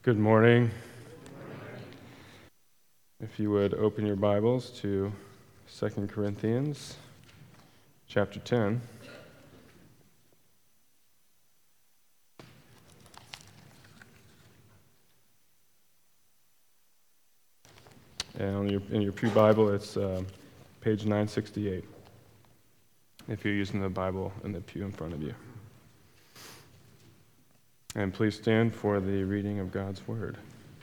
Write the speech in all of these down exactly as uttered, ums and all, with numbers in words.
Good morning. If you would open your Bibles to Second Corinthians chapter ten. And on your, in your Pew Bible, it's uh, page nine sixty-eight, if you're using the Bible in the pew in front of you. And please stand for the reading of God's Word.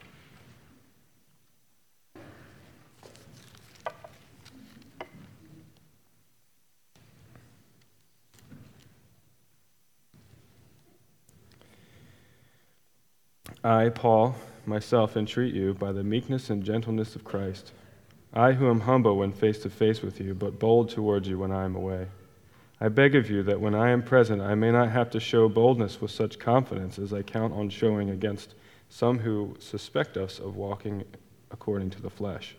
I, Paul, myself entreat you by the meekness and gentleness of Christ, I who am humble when face to face with you, but bold towards you when I am away. I beg of you that when I am present, I may not have to show boldness with such confidence as I count on showing against some who suspect us of walking according to the flesh.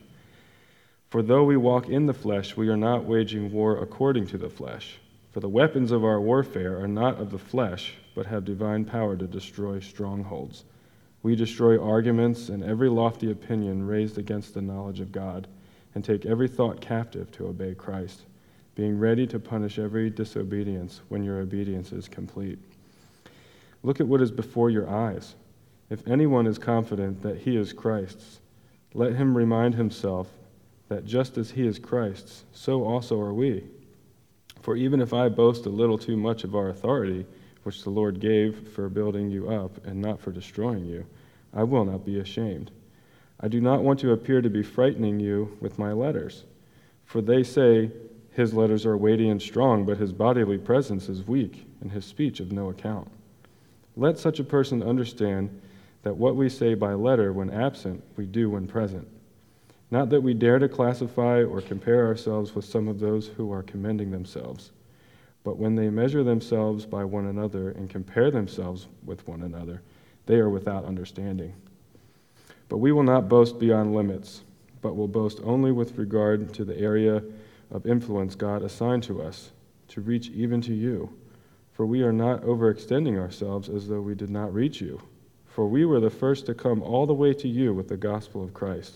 For though we walk in the flesh, we are not waging war according to the flesh. For the weapons of our warfare are not of the flesh, but have divine power to destroy strongholds. We destroy arguments and every lofty opinion raised against the knowledge of God, and take every thought captive to obey Christ, being ready to punish every disobedience when your obedience is complete. Look at what is before your eyes. If anyone is confident that he is Christ's, let him remind himself that just as he is Christ's, so also are we. For even if I boast a little too much of our authority, which the Lord gave for building you up and not for destroying you, I will not be ashamed. I do not want to appear to be frightening you with my letters, for they say, his letters are weighty and strong, but his bodily presence is weak, and his speech of no account. Let such a person understand that what we say by letter when absent, we do when present. Not that we dare to classify or compare ourselves with some of those who are commending themselves, but when they measure themselves by one another and compare themselves with one another, they are without understanding. But we will not boast beyond limits, but will boast only with regard to the area of influence God assigned to us, to reach even to you. For we are not overextending ourselves as though we did not reach you. For we were the first to come all the way to you with the gospel of Christ.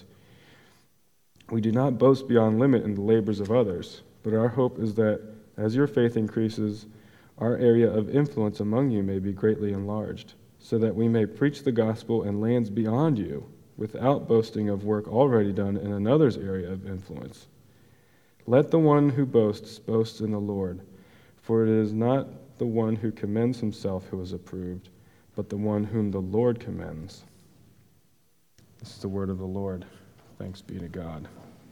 We do not boast beyond limit in the labors of others, but our hope is that as your faith increases, our area of influence among you may be greatly enlarged, so that we may preach the gospel in lands beyond you, without boasting of work already done in another's area of influence. Let the one who boasts boast in the Lord, for it is not the one who commends himself who is approved, but the one whom the Lord commends. This is the word of the Lord. Thanks be to God.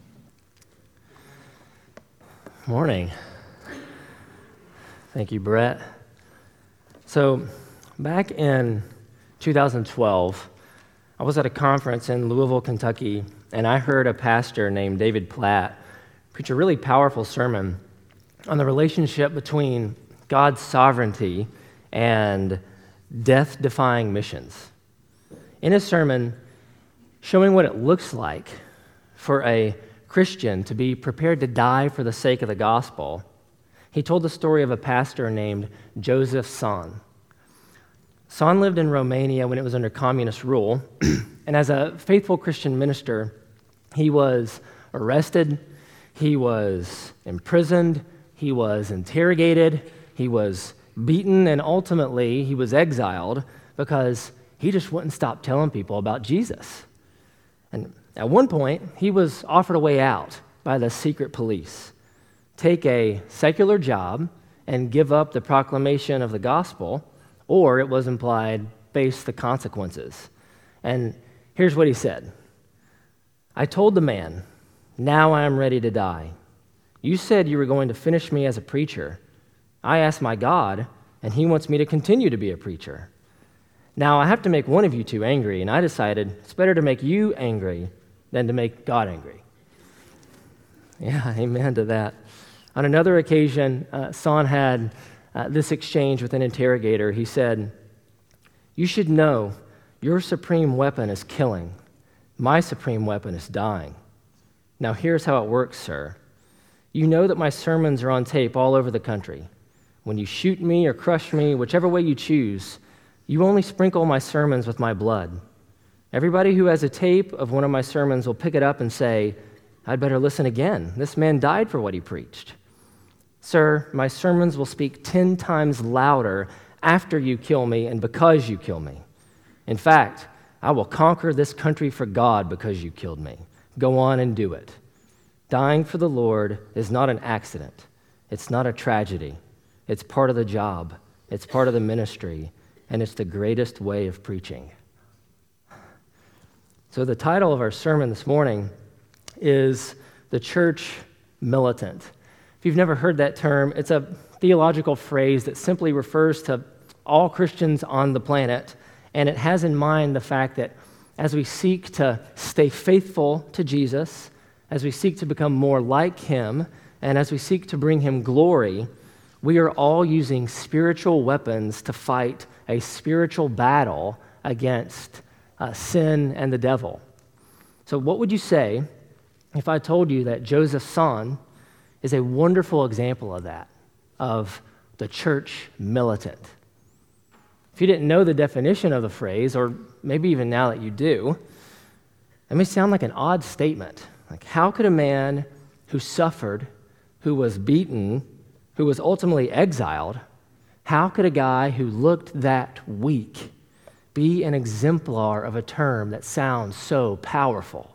Morning. Thank you, Brett. So, back in two thousand twelve, I was at a conference in Louisville, Kentucky, and I heard a pastor named David Platt preach a really powerful sermon on the relationship between God's sovereignty and death-defying missions. In his sermon, showing what it looks like for a Christian to be prepared to die for the sake of the gospel, he told the story of a pastor named Joseph Tson. Tson lived in Romania when it was under communist rule, and as a faithful Christian minister, he was arrested, he was imprisoned, he was interrogated, he was beaten, and ultimately he was exiled because he just wouldn't stop telling people about Jesus. And at one point, he was offered a way out by the secret police. Take a secular job and give up the proclamation of the gospel, or it was implied, face the consequences. And here's what he said. I told the man, now I am ready to die. You said you were going to finish me as a preacher. I asked my God, and he wants me to continue to be a preacher. Now I have to make one of you two angry, and I decided it's better to make you angry than to make God angry. Yeah, amen to that. On another occasion, uh, Tson had uh, this exchange with an interrogator. He said, you should know your supreme weapon is killing. My supreme weapon is dying. Now here's how it works, sir. You know that my sermons are on tape all over the country. When you shoot me or crush me, whichever way you choose, you only sprinkle my sermons with my blood. Everybody who has a tape of one of my sermons will pick it up and say, I'd better listen again. This man died for what he preached. Sir, my sermons will speak ten times louder after you kill me and because you kill me. In fact, I will conquer this country for God because you killed me. Go on and do it. Dying for the Lord is not an accident. It's not a tragedy. It's part of the job. It's part of the ministry. And it's the greatest way of preaching. So the title of our sermon this morning is The Church Militant. If you've never heard that term, it's a theological phrase that simply refers to all Christians on the planet, and it has in mind the fact that as we seek to stay faithful to Jesus, as we seek to become more like him, and as we seek to bring him glory, we are all using spiritual weapons to fight a spiritual battle against uh, sin and the devil. So what would you say if I told you that Joseph Son is a wonderful example of that, of the church militant? If you didn't know the definition of the phrase, or maybe even now that you do, it may sound like an odd statement. Like, how could a man who suffered, who was beaten, who was ultimately exiled, how could a guy who looked that weak be an exemplar of a term that sounds so powerful?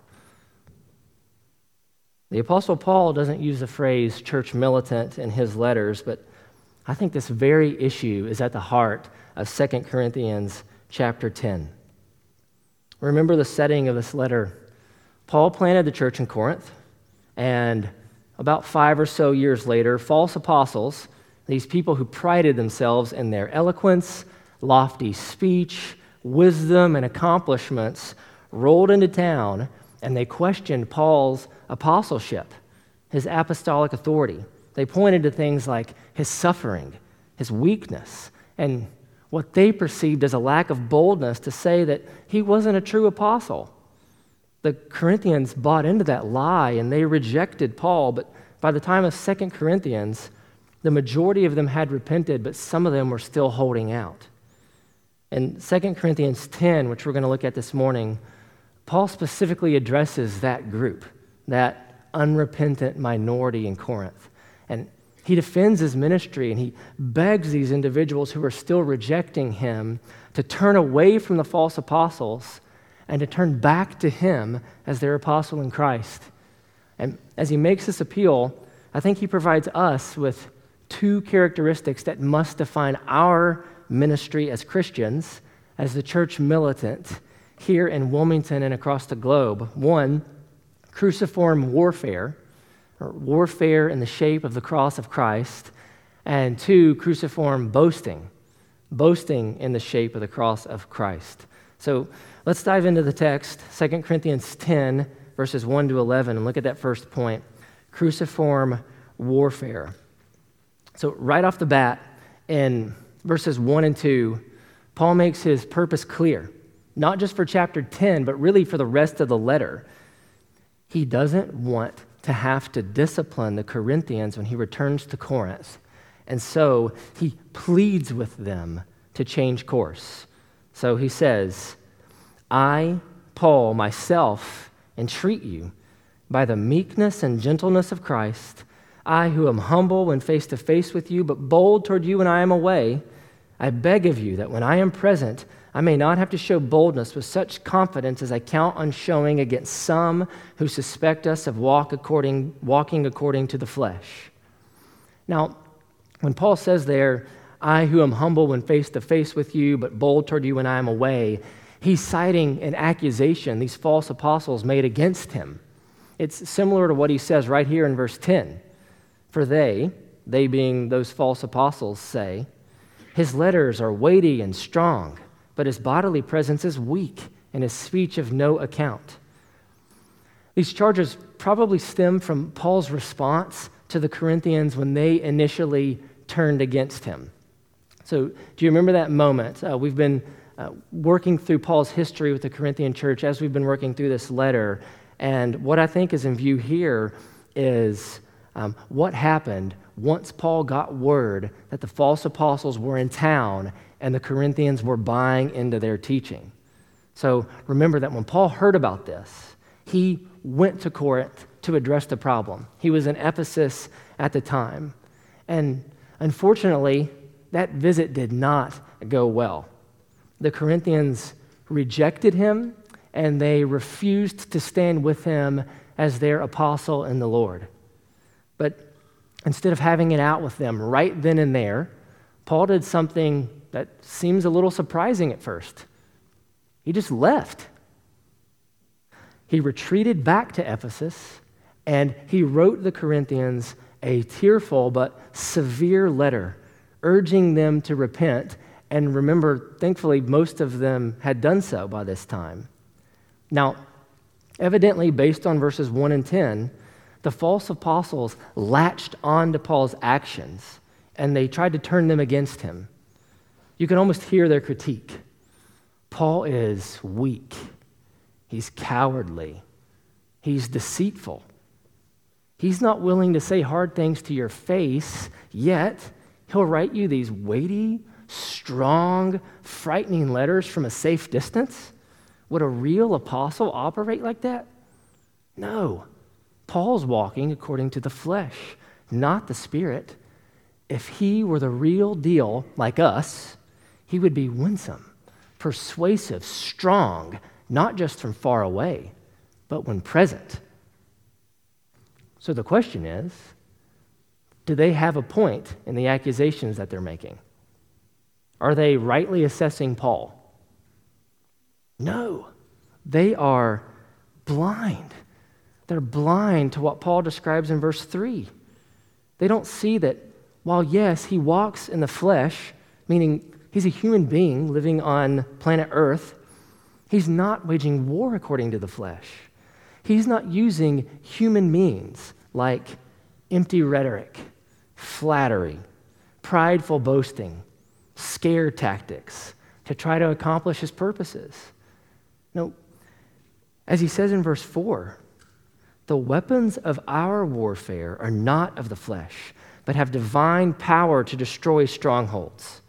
The Apostle Paul doesn't use the phrase church militant in his letters, but I think this very issue is at the heart of Second Corinthians chapter ten. Remember the setting of this letter. Paul planted the church in Corinth, and about five or so years later, false apostles, these people who prided themselves in their eloquence, lofty speech, wisdom, and accomplishments, rolled into town, and they questioned Paul's apostleship, his apostolic authority. They pointed to things like his suffering, his weakness, and what they perceived as a lack of boldness to say that he wasn't a true apostle. The Corinthians bought into that lie, and they rejected Paul, but by the time of Second Corinthians, the majority of them had repented, but some of them were still holding out. In Second Corinthians ten, which we're going to look at this morning, Paul specifically addresses that group, that unrepentant minority in Corinth. And he defends his ministry, and he begs these individuals who are still rejecting him to turn away from the false apostles and to turn back to him as their apostle in Christ. And as he makes this appeal, I think he provides us with two characteristics that must define our ministry as Christians, as the church militant here in Wilmington and across the globe. One, cruciform warfare, or warfare in the shape of the cross of Christ. And two, cruciform boasting, boasting in the shape of the cross of Christ. So let's dive into the text, Second Corinthians ten, verses one to eleven, and look at that first point, cruciform warfare. So right off the bat, in verses one and two, Paul makes his purpose clear, not just for chapter ten, but really for the rest of the letter. He doesn't want to have to discipline the Corinthians when he returns to Corinth, and so he pleads with them to change course. So he says, I, Paul, myself, entreat you by the meekness and gentleness of Christ, I who am humble when face to face with you, but bold toward you when I am away, I beg of you that when I am present, I may not have to show boldness with such confidence as I count on showing against some who suspect us of walk according, walking according to the flesh. Now, when Paul says there, I who am humble when face to face with you, but bold toward you when I am away, he's citing an accusation these false apostles made against him. It's similar to what he says right here in verse ten. For they, they being those false apostles, say, his letters are weighty and strong, but his bodily presence is weak and his speech of no account. These charges probably stem from Paul's response to the Corinthians when they initially turned against him. So do you remember that moment? Uh, we've been uh, working through Paul's history with the Corinthian church as we've been working through this letter. And what I think is in view here is um, what happened once Paul got word that the false apostles were in town and the Corinthians were buying into their teaching. So remember that when Paul heard about this, he went to Corinth to address the problem. He was in Ephesus at the time. And unfortunately, that visit did not go well. The Corinthians rejected him, and they refused to stand with him as their apostle in the Lord. But instead of having it out with them right then and there, Paul did something that seems a little surprising at first. He just left. He retreated back to Ephesus, and he wrote the Corinthians a tearful but severe letter, urging them to repent. And remember, thankfully, most of them had done so by this time. Now, evidently, based on verses one and ten, the false apostles latched on to Paul's actions, and they tried to turn them against him. You can almost hear their critique. Paul is weak. He's cowardly. He's deceitful. He's not willing to say hard things to your face, yet he'll write you these weighty, strong, frightening letters from a safe distance. Would a real apostle operate like that? No. Paul's walking according to the flesh, not the Spirit. If he were the real deal, like us, he would be winsome, persuasive, strong, not just from far away, but when present. So the question is, do they have a point in the accusations that they're making? Are they rightly assessing Paul? No, they are blind. They're blind to what Paul describes in verse three. They don't see that while, yes, he walks in the flesh, meaning he's a human being living on planet Earth, he's not waging war according to the flesh. He's not using human means like empty rhetoric, flattery, prideful boasting, scare tactics to try to accomplish his purposes. No, as he says in verse four, the weapons of our warfare are not of the flesh, but have divine power to destroy strongholds.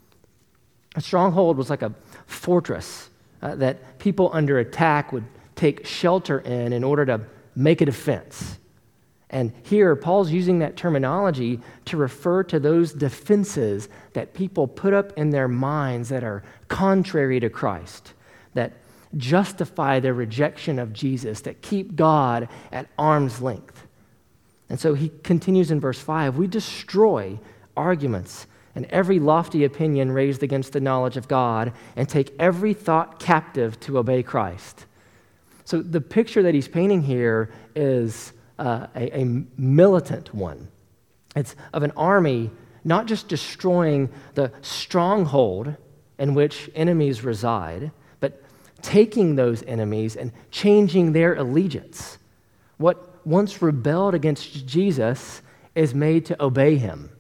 A stronghold was like a fortress uh, that people under attack would take shelter in in order to make a defense. And here, Paul's using that terminology to refer to those defenses that people put up in their minds that are contrary to Christ, that justify their rejection of Jesus, that keep God at arm's length. And so he continues in verse five, we destroy arguments and every lofty opinion raised against the knowledge of God and take every thought captive to obey Christ. So the picture that he's painting here is uh, a, a militant one. It's of an army not just destroying the stronghold in which enemies reside, but taking those enemies and changing their allegiance. What once rebelled against Jesus is made to obey him.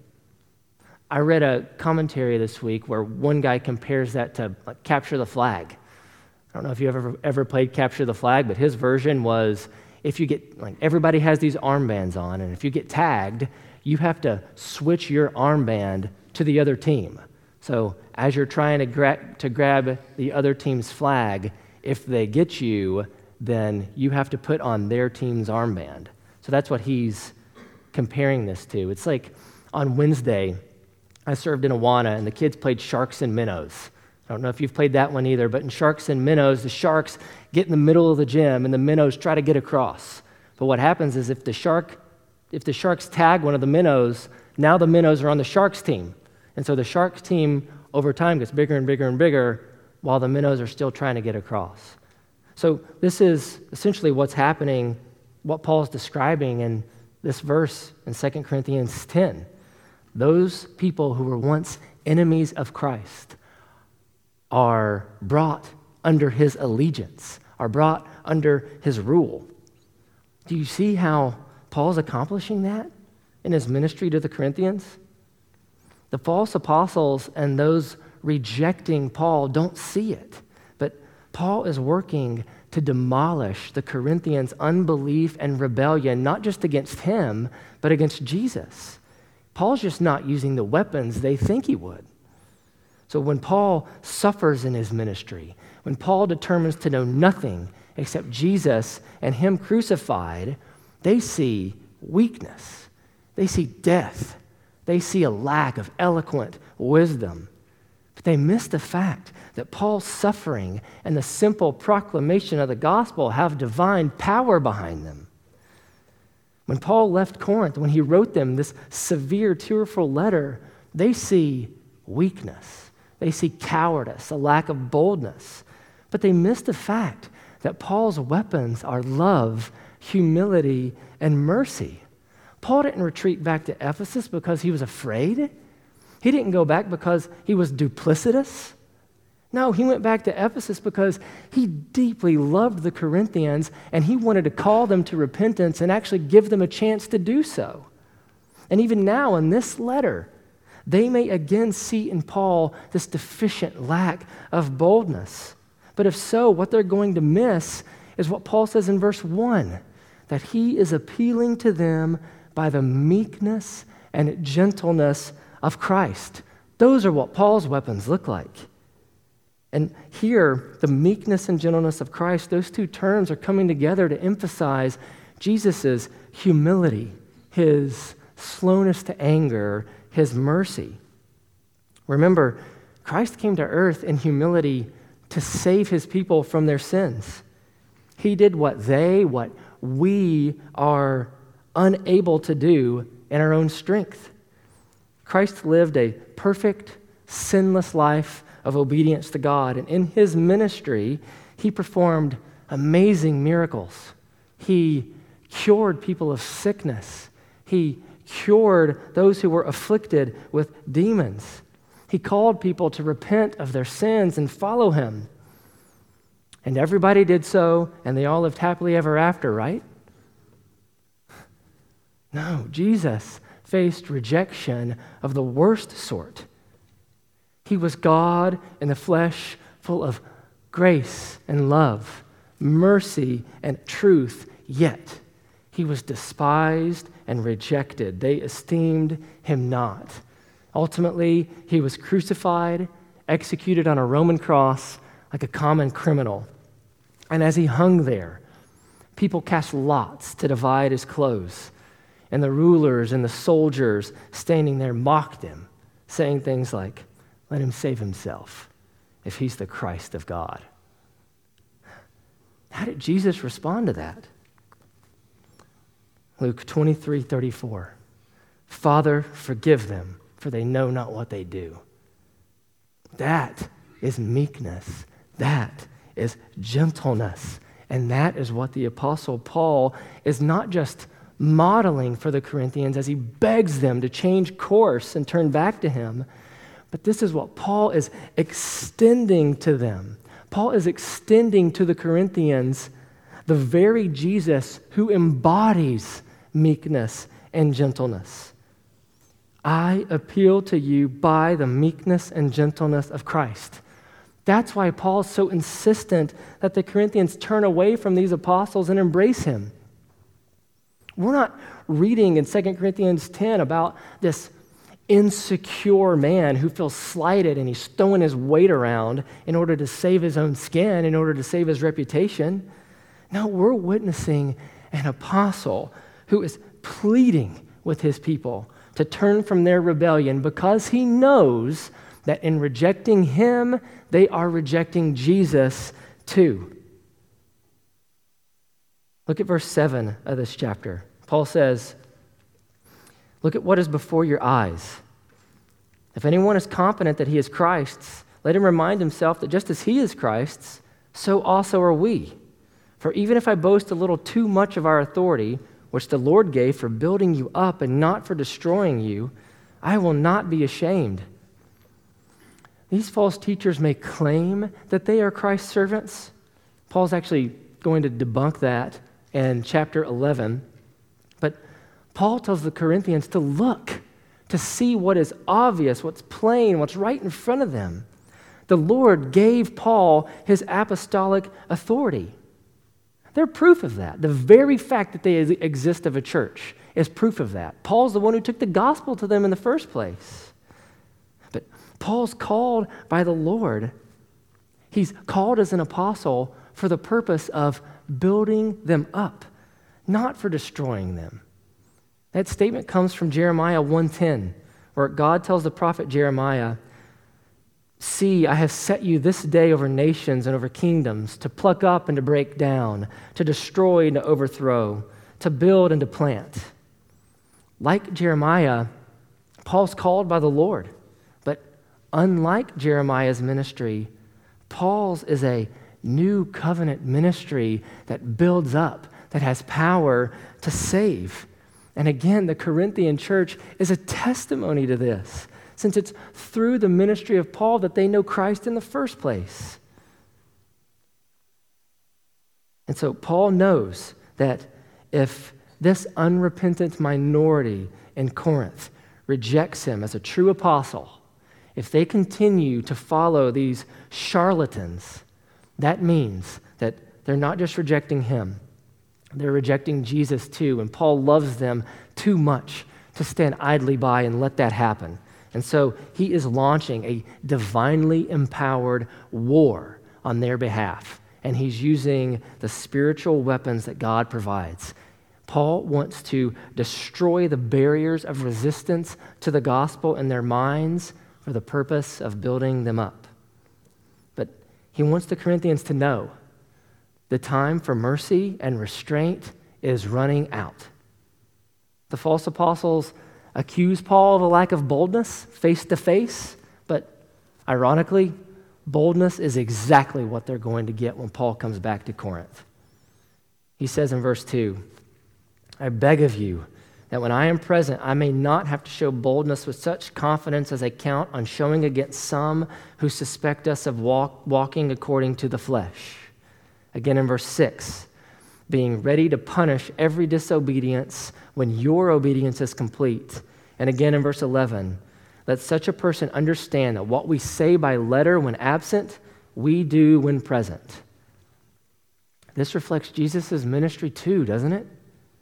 I read a commentary this week where one guy compares that to like, capture the flag. I don't know if you've ever ever played capture the flag, but his version was if you get, like everybody has these armbands on, and if you get tagged, you have to switch your armband to the other team. So as you're trying to, gra- to grab the other team's flag, if they get you, then you have to put on their team's armband. So that's what he's comparing this to. It's like on Wednesday, I served in Awana, and the kids played Sharks and Minnows. I don't know if you've played that one either, but in Sharks and Minnows, the sharks get in the middle of the gym, and the minnows try to get across. But what happens is if the shark, if the sharks tag one of the minnows, now the minnows are on the sharks team. And so the sharks team over time gets bigger and bigger and bigger while the minnows are still trying to get across. So this is essentially what's happening, what Paul's describing in this verse in Second Corinthians ten. Those people who were once enemies of Christ are brought under his allegiance, are brought under his rule. Do you see how Paul's accomplishing that in his ministry to the Corinthians? The false apostles and those rejecting Paul don't see it, but Paul is working to demolish the Corinthians' unbelief and rebellion, not just against him, but against Jesus. Paul's just not using the weapons they think he would. So when Paul suffers in his ministry, when Paul determines to know nothing except Jesus and him crucified, they see weakness. They see death. They see a lack of eloquent wisdom. But they miss the fact that Paul's suffering and the simple proclamation of the gospel have divine power behind them. When Paul left Corinth, when he wrote them this severe, tearful letter, they see weakness. They see cowardice, a lack of boldness. But they miss the fact that Paul's weapons are love, humility, and mercy. Paul didn't retreat back to Ephesus because he was afraid. He didn't go back because he was duplicitous. No, he went back to Ephesus because he deeply loved the Corinthians and he wanted to call them to repentance and actually give them a chance to do so. And even now in this letter, they may again see in Paul this deficient lack of boldness. But if so, what they're going to miss is what Paul says in verse one, that he is appealing to them by the meekness and gentleness of Christ. Those are what Paul's weapons look like. And here, the meekness and gentleness of Christ, those two terms are coming together to emphasize Jesus' humility, his slowness to anger, his mercy. Remember, Christ came to earth in humility to save his people from their sins. He did what they, what we are unable to do in our own strength. Christ lived a perfect, sinless life of obedience to God. And in his ministry, he performed amazing miracles. He cured people of sickness. He cured those who were afflicted with demons. He called people to repent of their sins and follow him. And everybody did so, and they all lived happily ever after, right? No, Jesus faced rejection of the worst sort. He was God in the flesh, full of grace and love, mercy and truth, yet he was despised and rejected. They esteemed him not. Ultimately, he was crucified, executed on a Roman cross like a common criminal. And as he hung there, people cast lots to divide his clothes. And the rulers and the soldiers standing there mocked him, saying things like, "Let him save himself if he's the Christ of God." How did Jesus respond to that? Luke twenty-three thirty-four. "Father, forgive them, for they know not what they do." That is meekness. That is gentleness. And that is what the Apostle Paul is not just modeling for the Corinthians as he begs them to change course and turn back to him, but this is what Paul is extending to them. Paul is extending to the Corinthians the very Jesus who embodies meekness and gentleness. I appeal to you by the meekness and gentleness of Christ. That's why Paul's so insistent that the Corinthians turn away from these apostles and embrace him. We're not reading in Second Corinthians ten about this insecure man who feels slighted and he's throwing his weight around in order to save his own skin, in order to save his reputation. No, we're witnessing an apostle who is pleading with his people to turn from their rebellion because he knows that in rejecting him, they are rejecting Jesus too. Look at verse seven of this chapter. Paul says, "Look at what is before your eyes. If anyone is confident that he is Christ's, let him remind himself that just as he is Christ's, so also are we. For even if I boast a little too much of our authority, which the Lord gave for building you up and not for destroying you, I will not be ashamed." These false teachers may claim that they are Christ's servants. Paul's actually going to debunk that in chapter eleven. But Paul tells the Corinthians to look, to see what is obvious, what's plain, what's right in front of them. The Lord gave Paul his apostolic authority. They're proof of that. The very fact that they exist of a church is proof of that. Paul's the one who took the gospel to them in the first place. But Paul's called by the Lord. He's called as an apostle for the purpose of building them up, not for destroying them. That statement comes from Jeremiah one ten, where God tells the prophet Jeremiah, "See, I have set you this day over nations and over kingdoms, to pluck up and to break down, to destroy and to overthrow, to build and to plant." Like Jeremiah, Paul's called by the Lord. But unlike Jeremiah's ministry, Paul's is a new covenant ministry that builds up, that has power to save. And again, the Corinthian church is a testimony to this, since it's through the ministry of Paul that they know Christ in the first place. And so Paul knows that if this unrepentant minority in Corinth rejects him as a true apostle, if they continue to follow these charlatans, that means that they're not just rejecting him, they're rejecting Jesus too. And Paul loves them too much to stand idly by and let that happen. And so he is launching a divinely empowered war on their behalf. And he's using the spiritual weapons that God provides. Paul wants to destroy the barriers of resistance to the gospel in their minds for the purpose of building them up. But he wants the Corinthians to know the time for mercy and restraint is running out. The false apostles accuse Paul of a lack of boldness face to face, but ironically, boldness is exactly what they're going to get when Paul comes back to Corinth. He says in verse two, "I beg of you that when I am present, I may not have to show boldness with such confidence as I count on showing against some who suspect us of walk, walking according to the flesh." Again in verse six, "Being ready to punish every disobedience when your obedience is complete." And again in verse eleven, "Let such a person understand that what we say by letter when absent, we do when present." This reflects Jesus' ministry too, doesn't it?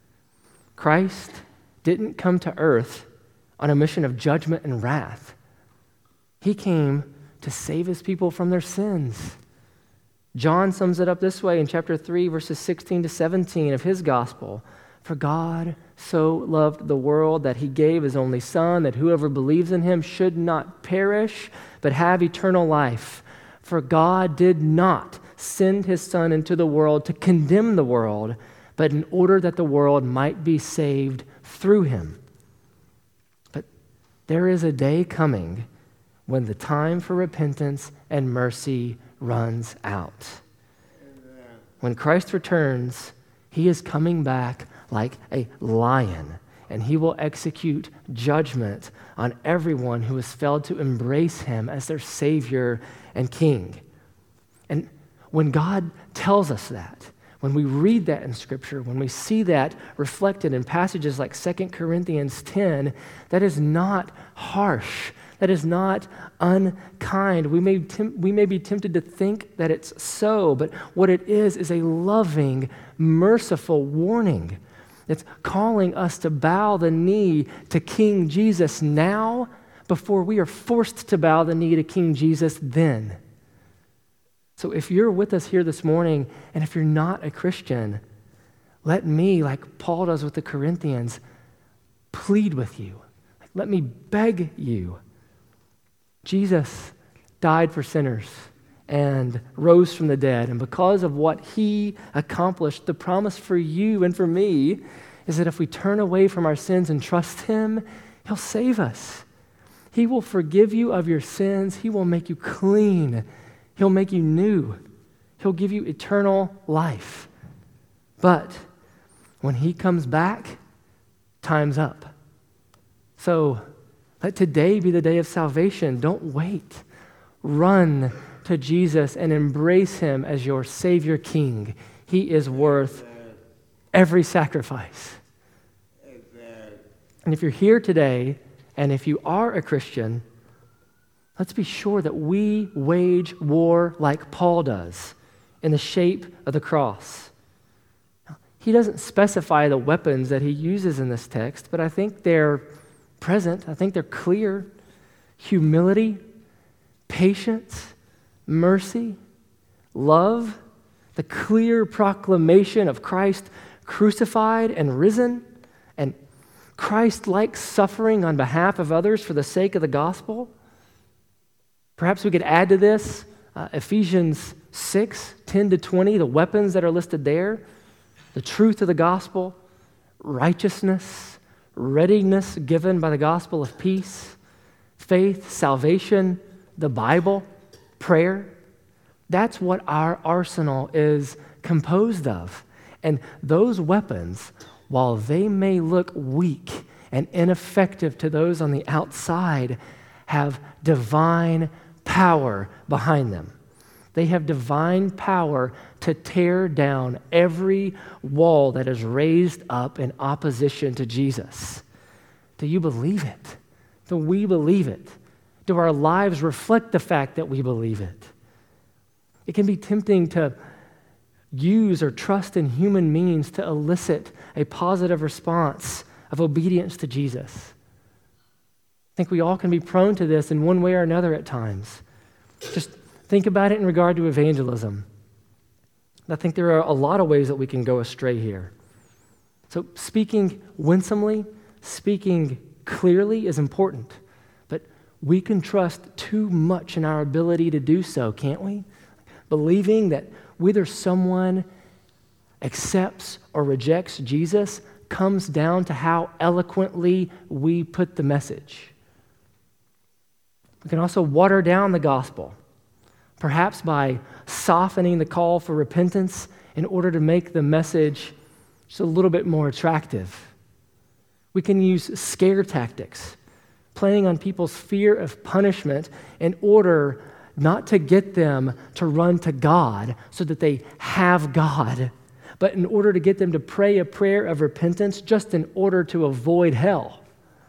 Christ didn't come to earth on a mission of judgment and wrath. He came to save his people from their sins. John sums it up this way in chapter three, verses sixteen to seventeen of his gospel. "For God so loved the world that he gave his only Son, that whoever believes in him should not perish, but have eternal life. For God did not send his Son into the world to condemn the world, but in order that the world might be saved through him." But there is a day coming when the time for repentance and mercy runs out. Amen. When Christ returns, he is coming back like a lion, and he will execute judgment on everyone who has failed to embrace him as their Savior and King. And when God tells us that, when we read that in Scripture, when we see that reflected in passages like Second Corinthians ten, that is not harsh. That is not unkind. We may, tem- we may be tempted to think that it's so, but what it is is a loving, merciful warning. It's calling us to bow the knee to King Jesus now before we are forced to bow the knee to King Jesus then. So if you're with us here this morning, and if you're not a Christian, let me, like Paul does with the Corinthians, plead with you. Let me beg you. Jesus died for sinners and rose from the dead. And because of what he accomplished, the promise for you and for me is that if we turn away from our sins and trust him, he'll save us. He will forgive you of your sins. He will make you clean. He'll make you new. He'll give you eternal life. But when he comes back, time's up. So let today be the day of salvation. Don't wait. Run to Jesus and embrace him as your Savior King. He is worth Amen. Every sacrifice. Amen. And if you're here today, and if you are a Christian, let's be sure that we wage war like Paul does, in the shape of the cross. He doesn't specify the weapons that he uses in this text, but I think they're present. I think they're clear. Humility, patience, mercy, love, the clear proclamation of Christ crucified and risen, and Christ-like suffering on behalf of others for the sake of the gospel. Perhaps we could add to this uh, Ephesians six, ten to twenty, the weapons that are listed there, the truth of the gospel, righteousness, readiness given by the gospel of peace, faith, salvation, the Bible, prayer. That's what our arsenal is composed of. And those weapons, while they may look weak and ineffective to those on the outside, have divine power behind them. They have divine power to tear down every wall that is raised up in opposition to Jesus. Do you believe it? Do we believe it? Do our lives reflect the fact that we believe it? It can be tempting to use or trust in human means to elicit a positive response of obedience to Jesus. I think we all can be prone to this in one way or another at times. Just think about it in regard to evangelism. I think there are a lot of ways that we can go astray here. So speaking winsomely, speaking clearly is important, but we can trust too much in our ability to do so, can't we? Believing that whether someone accepts or rejects Jesus comes down to how eloquently we put the message. We can also water down the gospel, perhaps by softening the call for repentance in order to make the message just a little bit more attractive. We can use scare tactics, playing on people's fear of punishment in order not to get them to run to God so that they have God, but in order to get them to pray a prayer of repentance just in order to avoid hell.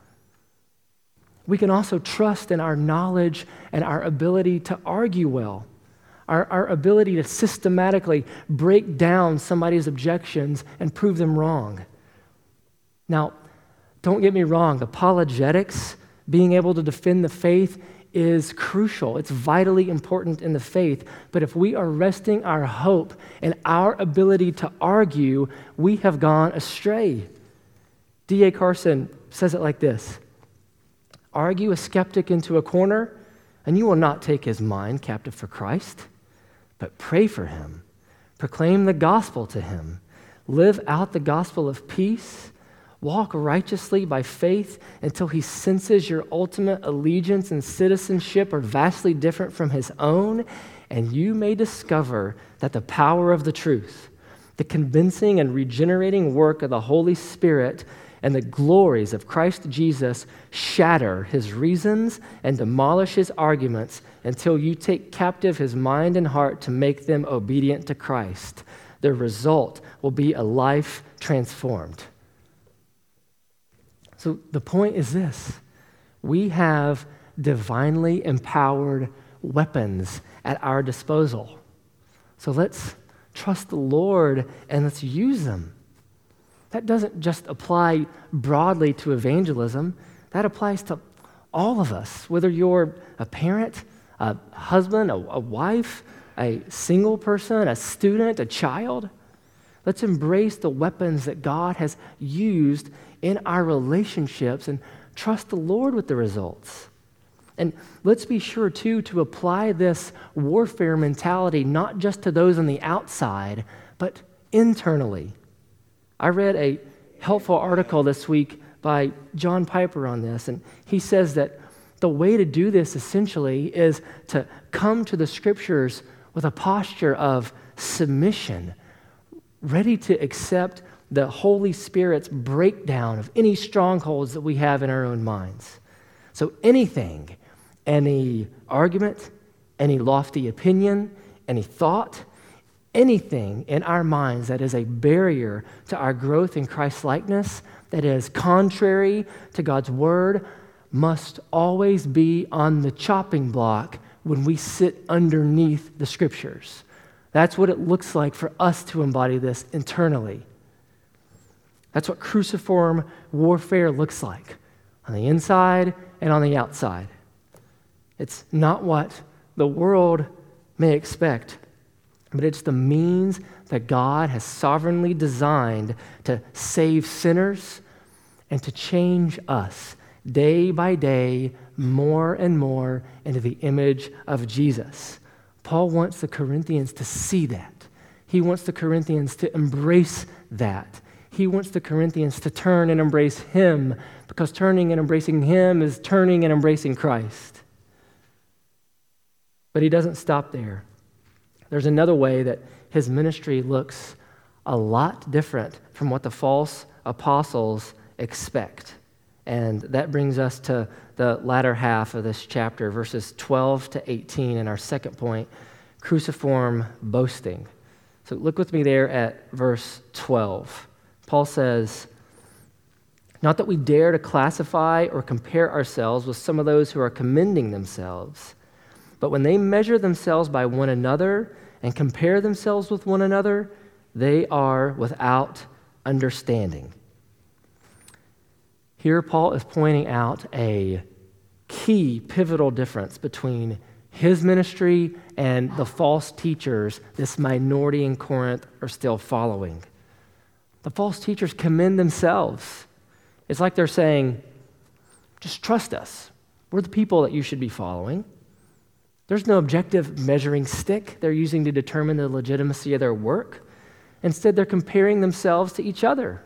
We can also trust in our knowledge and our ability to argue well, our, our ability to systematically break down somebody's objections and prove them wrong. Now, don't get me wrong, apologetics, being able to defend the faith, is crucial. It's vitally important in the faith. But if we are resting our hope in our ability to argue, we have gone astray. D A Carson says it like this: argue a skeptic into a corner, and you will not take his mind captive for Christ, but pray for him. Proclaim the gospel to him. Live out the gospel of peace. Walk righteously by faith until he senses your ultimate allegiance and citizenship are vastly different from his own, and you may discover that the power of the truth, the convincing and regenerating work of the Holy Spirit, and the glories of Christ Jesus shatter his reasons and demolish his arguments until you take captive his mind and heart to make them obedient to Christ. The result will be a life transformed. So the point is this: we have divinely empowered weapons at our disposal. So let's trust the Lord and let's use them. That doesn't just apply broadly to evangelism. That applies to all of us, whether you're a parent, a husband, a, a wife, a single person, a student, a child. Let's embrace the weapons that God has used in our relationships and trust the Lord with the results. And let's be sure, too, to apply this warfare mentality not just to those on the outside, but internally. I read a helpful article this week by John Piper on this, and he says that the way to do this essentially is to come to the Scriptures with a posture of submission, ready to accept the Holy Spirit's breakdown of any strongholds that we have in our own minds. So anything, any argument, any lofty opinion, any thought, anything in our minds that is a barrier to our growth in Christ-likeness, that is contrary to God's Word, must always be on the chopping block when we sit underneath the Scriptures. That's what it looks like for us to embody this internally. That's what cruciform warfare looks like, on the inside and on the outside. It's not what the world may expect, but it's the means that God has sovereignly designed to save sinners and to change us day by day more and more into the image of Jesus. Paul wants the Corinthians to see that. He wants the Corinthians to embrace that. He wants the Corinthians to turn and embrace him, because turning and embracing him is turning and embracing Christ. But he doesn't stop there. There's another way that his ministry looks a lot different from what the false apostles expect. And that brings us to the latter half of this chapter, verses twelve to eighteen, and our second point, cruciform boasting. So look with me there at verse twelve. Paul says, "Not that we dare to classify or compare ourselves with some of those who are commending themselves, but when they measure themselves by one another and compare themselves with one another, they are without understanding." Here, Paul is pointing out a key, pivotal difference between his ministry and the false teachers this minority in Corinth are still following. The false teachers commend themselves. It's like they're saying, just trust us. We're the people that you should be following. There's no objective measuring stick they're using to determine the legitimacy of their work. Instead, they're comparing themselves to each other.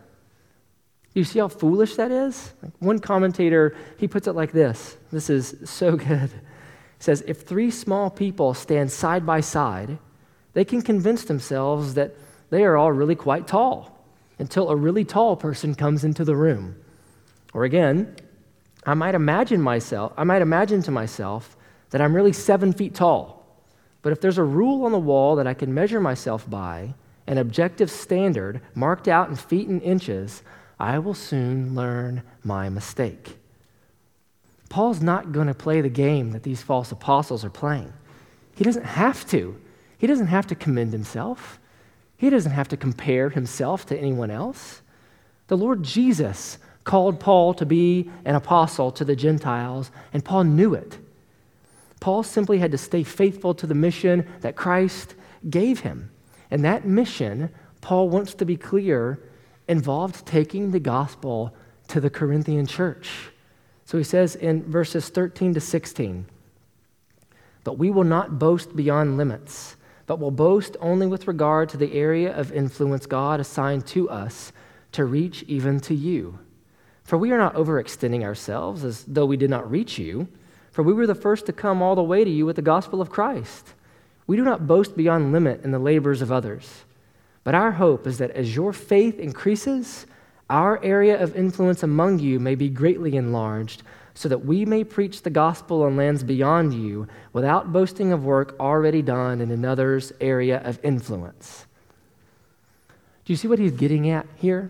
Do you see how foolish that is? Like one commentator, he puts it like this. This is so good. He says, if three small people stand side by side, they can convince themselves that they are all really quite tall until a really tall person comes into the room. Or again, I might imagine myself, I might imagine to myself that I'm really seven feet tall. But if there's a rule on the wall that I can measure myself by, an objective standard marked out in feet and inches, I will soon learn my mistake. Paul's not going to play the game that these false apostles are playing. He doesn't have to. He doesn't have to commend himself. He doesn't have to compare himself to anyone else. The Lord Jesus called Paul to be an apostle to the Gentiles, and Paul knew it. Paul simply had to stay faithful to the mission that Christ gave him. And that mission, Paul wants to be clear, involved taking the gospel to the Corinthian church. So he says in verses thirteen to sixteen, "But we will not boast beyond limits, but will boast only with regard to the area of influence God assigned to us to reach even to you. For we are not overextending ourselves as though we did not reach you, for we were the first to come all the way to you with the gospel of Christ. We do not boast beyond limit in the labors of others. But our hope is that as your faith increases, our area of influence among you may be greatly enlarged, so that we may preach the gospel in lands beyond you without boasting of work already done in another's area of influence." Do you see what he's getting at here?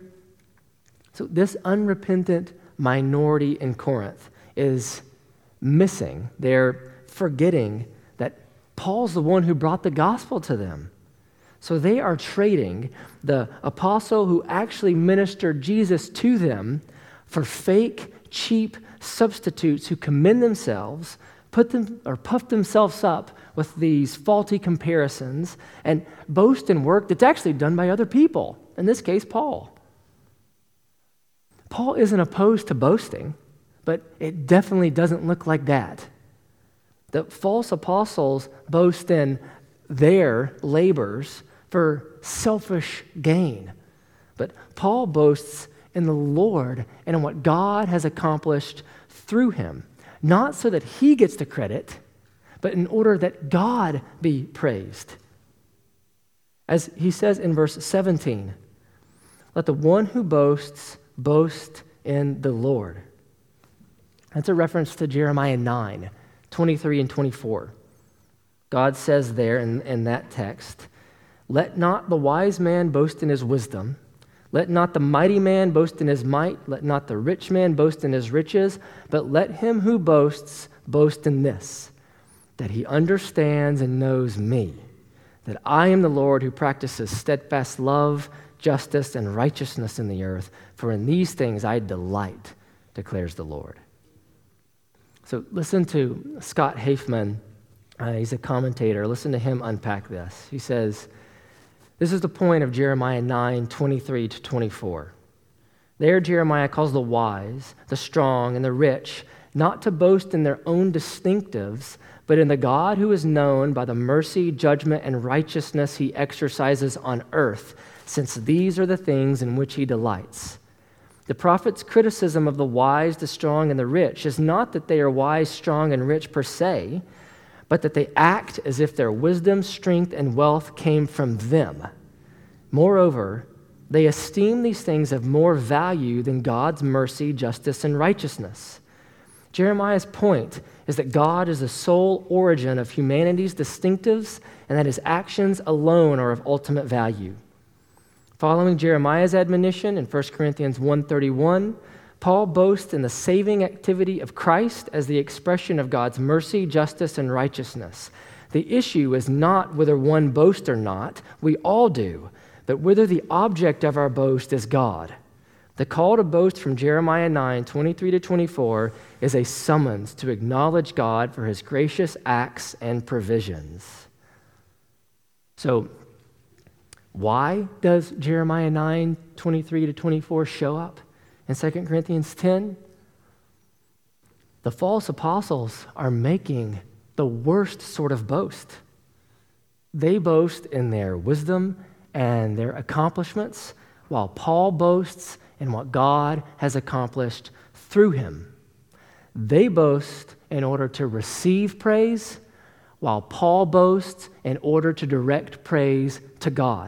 So this unrepentant minority in Corinth is missing. They're forgetting that Paul's the one who brought the gospel to them. So they are trading the apostle who actually ministered Jesus to them for fake, cheap substitutes who commend themselves, put them or puff themselves up with these faulty comparisons, and boast in work that's actually done by other people. In this case, Paul. Paul isn't opposed to boasting, but it definitely doesn't look like that. The false apostles boast in their labors for selfish gain. But Paul boasts in the Lord and in what God has accomplished through him, not so that he gets the credit, but in order that God be praised. As he says in verse seventeen, "Let the one who boasts boast in the Lord." That's a reference to Jeremiah nine, twenty-three and twenty-four. God says there in, in that text, "Let not the wise man boast in his wisdom. Let not the mighty man boast in his might. Let not the rich man boast in his riches. But let him who boasts boast in this, that he understands and knows me, that I am the Lord who practices steadfast love, justice, and righteousness in the earth. For in these things I delight, declares the Lord." So listen to Scott Hafeman Uh, he's a commentator. Listen to him unpack this. He says, this is the point of Jeremiah nine, twenty-three to twenty-four. There Jeremiah calls the wise, the strong, and the rich not to boast in their own distinctives, but in the God who is known by the mercy, judgment, and righteousness he exercises on earth, since these are the things in which he delights. The prophet's criticism of the wise, the strong, and the rich is not that they are wise, strong, and rich per se, but that they act as if their wisdom, strength, and wealth came from them. Moreover, they esteem these things of more value than God's mercy, justice, and righteousness. Jeremiah's point is that God is the sole origin of humanity's distinctives and that his actions alone are of ultimate value. Following Jeremiah's admonition in First Corinthians one thirty-one, Paul boasts in the saving activity of Christ as the expression of God's mercy, justice, and righteousness. The issue is not whether one boasts or not, we all do, but whether the object of our boast is God. The call to boast from Jeremiah nine, twenty-three to twenty-four is a summons to acknowledge God for his gracious acts and provisions. So, why does Jeremiah nine, twenty-three to twenty-four show up in Second Corinthians ten? The false apostles are making the worst sort of boast. They boast in their wisdom and their accomplishments, while Paul boasts in what God has accomplished through him. They boast in order to receive praise, while Paul boasts in order to direct praise to God.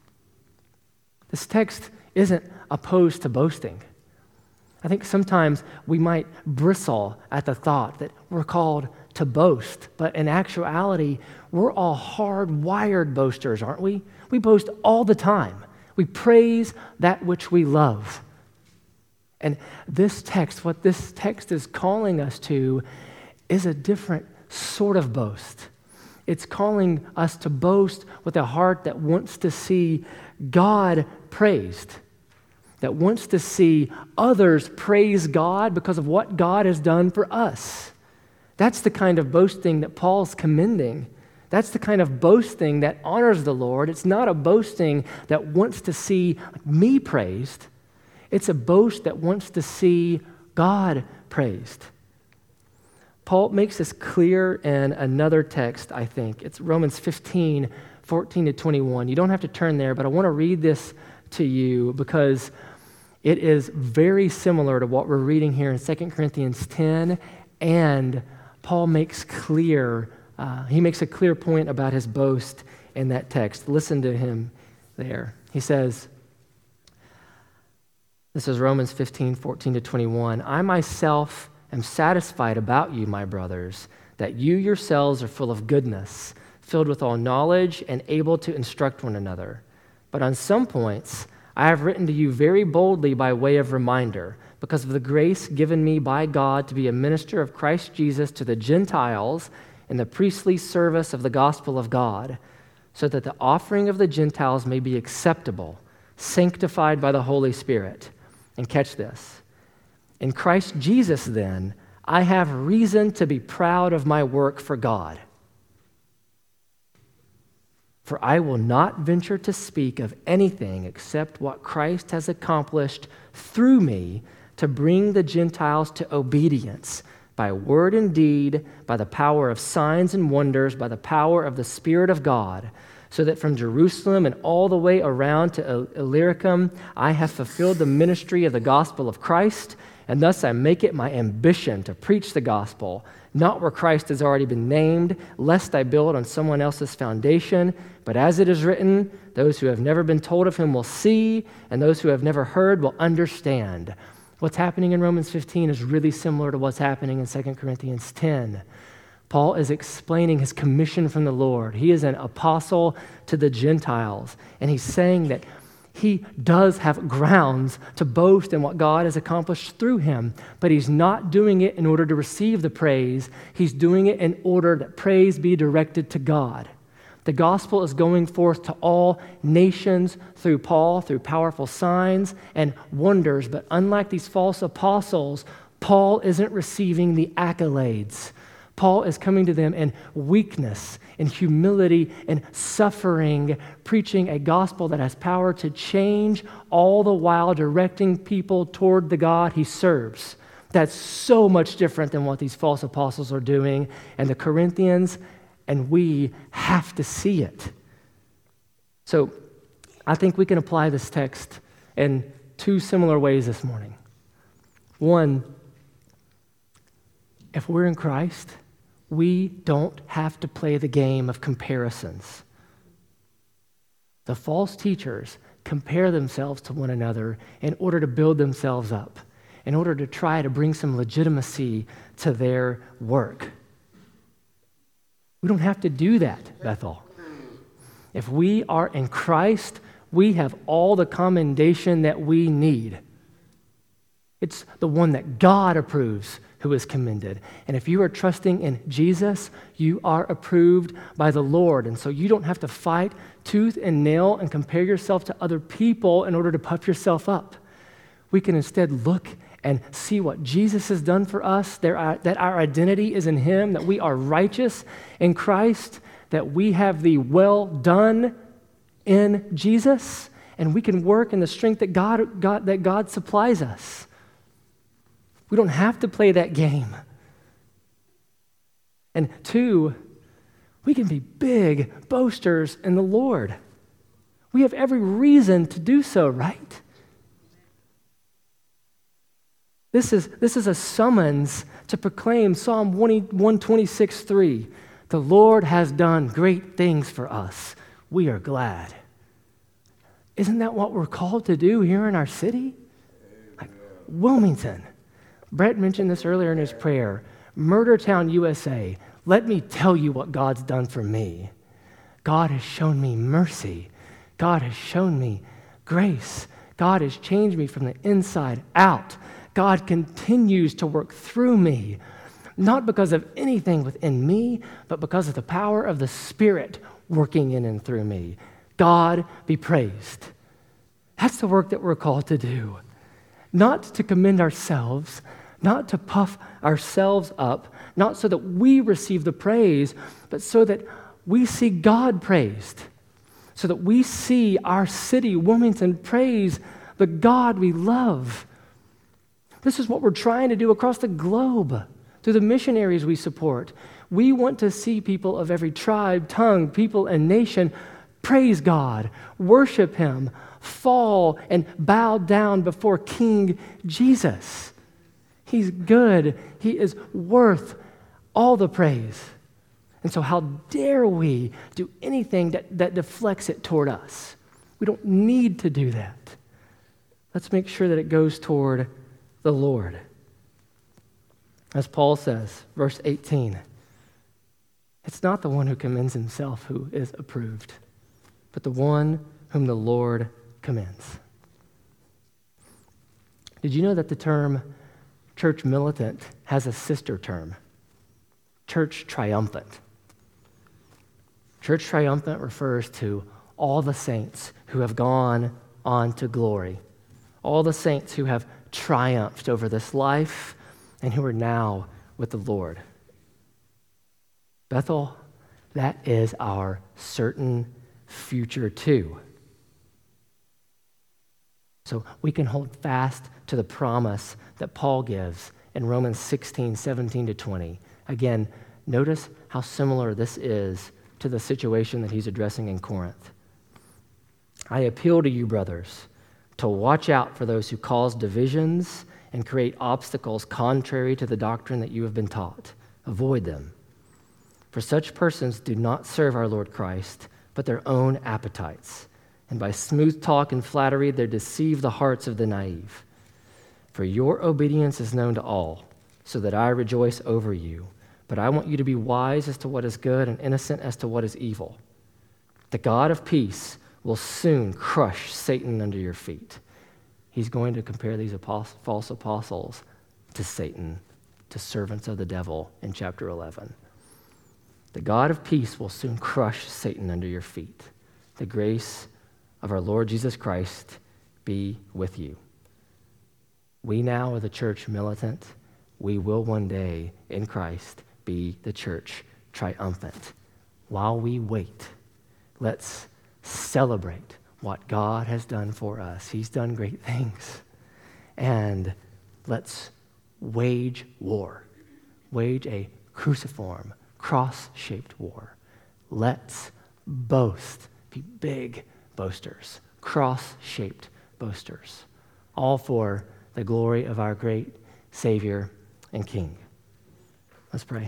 This text isn't opposed to boasting. I think sometimes we might bristle at the thought that we're called to boast, but in actuality, we're all hardwired boasters, aren't we? We boast all the time. We praise that which we love. And this text, what this text is calling us to, is a different sort of boast. It's calling us to boast with a heart that wants to see God praised, that wants to see others praise God because of what God has done for us. That's the kind of boasting that Paul's commending. That's the kind of boasting that honors the Lord. It's not a boasting that wants to see me praised. It's a boast that wants to see God praised. Paul makes this clear in another text, I think. It's Romans fifteen, fourteen to twenty-one. You don't have to turn there, but I want to read this to you because it is very similar to what we're reading here in Second Corinthians ten, and Paul makes clear, uh, he makes a clear point about his boast in that text. Listen to him there. He says, this is Romans fifteen, fourteen to twenty-one. I myself am satisfied about you, my brothers, that you yourselves are full of goodness, filled with all knowledge, and able to instruct one another. But on some points, I have written to you very boldly by way of reminder, because of the grace given me by God to be a minister of Christ Jesus to the Gentiles in the priestly service of the gospel of God, so that the offering of the Gentiles may be acceptable, sanctified by the Holy Spirit. And catch this. In Christ Jesus, then, I have reason to be proud of my work for God. For I will not venture to speak of anything except what Christ has accomplished through me to bring the Gentiles to obedience by word and deed, by the power of signs and wonders, by the power of the Spirit of God, so that from Jerusalem and all the way around to Illyricum, I have fulfilled the ministry of the gospel of Christ, and thus I make it my ambition to preach the gospel, not where Christ has already been named, lest I build on someone else's foundation. But as it is written, those who have never been told of him will see, and those who have never heard will understand. What's happening in Romans fifteen is really similar to what's happening in Second Corinthians ten. Paul is explaining his commission from the Lord. He is an apostle to the Gentiles, and he's saying that he does have grounds to boast in what God has accomplished through him, but he's not doing it in order to receive the praise. He's doing it in order that praise be directed to God. The gospel is going forth to all nations through Paul, through powerful signs and wonders, but unlike these false apostles, Paul isn't receiving the accolades. Paul is coming to them in weakness, in humility, and suffering, preaching a gospel that has power to change, all the while directing people toward the God he serves. That's so much different than what these false apostles are doing, and the Corinthians, and we have to see it. So I think we can apply this text in two similar ways this morning. One, if we're in Christ, we don't have to play the game of comparisons. The false teachers compare themselves to one another in order to build themselves up, in order to try to bring some legitimacy to their work. We don't have to do that, Bethel. If we are in Christ, we have all the commendation that we need. It's the one that God approves who is commended. And if you are trusting in Jesus, you are approved by the Lord. And so you don't have to fight tooth and nail and compare yourself to other people in order to puff yourself up. We can instead look and see what Jesus has done for us, that our identity is in him, that we are righteous in Christ, that we have the well done in Jesus, and we can work in the strength that God, God, that God supplies us. We don't have to play that game. And two, we can be big boasters in the Lord. We have every reason to do so, right? This is, this is a summons to proclaim Psalm one twenty-six three. The Lord has done great things for us. We are glad. Isn't that what we're called to do here in our city? Like Wilmington. Brett mentioned this earlier in his prayer. Murdertown, U S A. Let me tell you what God's done for me. God has shown me mercy. God has shown me grace. God has changed me from the inside out. God continues to work through me, not because of anything within me, but because of the power of the Spirit working in and through me. God be praised. That's the work that we're called to do. Not to commend ourselves, not to puff ourselves up, not so that we receive the praise, but so that we see God praised, so that we see our city, Wilmington, praise the God we love. This is what we're trying to do across the globe through the missionaries we support. We want to see people of every tribe, tongue, people, and nation praise God, worship him, fall and bow down before King Jesus. He's good. He is worth all the praise. And so how dare we do anything that, that deflects it toward us? We don't need to do that. Let's make sure that it goes toward the Lord. As Paul says, verse eighteen, it's not the one who commends himself who is approved, but the one whom the Lord commends. Did you know that the term church militant has a sister term? Church triumphant. Church triumphant refers to all the saints who have gone on to glory, all the saints who have triumphed over this life and who are now with the Lord. Bethel, that is our certain future too. So we can hold fast to the promise that Paul gives in Romans sixteen, seventeen to twenty. Again, notice how similar this is to the situation that he's addressing in Corinth. I appeal to you, brothers, to watch out for those who cause divisions and create obstacles contrary to the doctrine that you have been taught. Avoid them. For such persons do not serve our Lord Christ, but their own appetites. And by smooth talk and flattery, they deceive the hearts of the naive. For your obedience is known to all, so that I rejoice over you. But I want you to be wise as to what is good and innocent as to what is evil. The God of peace will soon crush Satan under your feet. He's going to compare these apost- false apostles to Satan, to servants of the devil in chapter eleven. The God of peace will soon crush Satan under your feet. The grace of our Lord Jesus Christ be with you. We now are the church militant. We will one day in Christ be the church triumphant. While we wait, let's celebrate what God has done for us. He's done great things. And let's wage war. Wage a cruciform, cross-shaped war. Let's boast. Be big boasters. Cross-shaped boasters. All for the glory of our great Savior and King. Let's pray.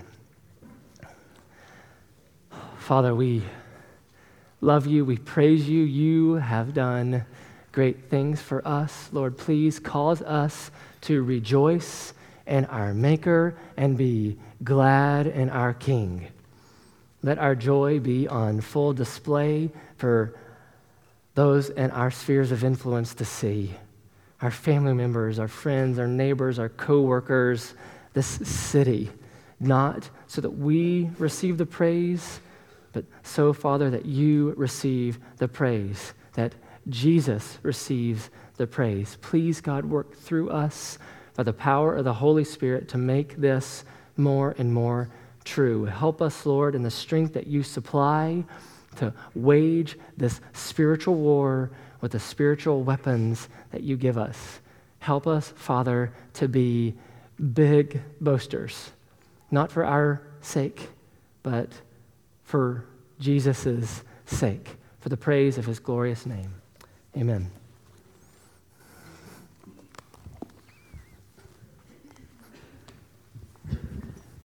Father, we love you. We praise you. You have done great things for us. Lord, please cause us to rejoice in our Maker and be glad in our King. Let our joy be on full display for those in our spheres of influence to see. Our family members, our friends, our neighbors, our co-workers, this city, not so that we receive the praise, but so, Father, that you receive the praise, that Jesus receives the praise. Please, God, work through us by the power of the Holy Spirit to make this more and more true. Help us, Lord, in the strength that you supply to wage this spiritual war with the spiritual weapons that you give us. Help us, Father, to be big boasters, not for our sake, but for Jesus' sake, for the praise of his glorious name. Amen.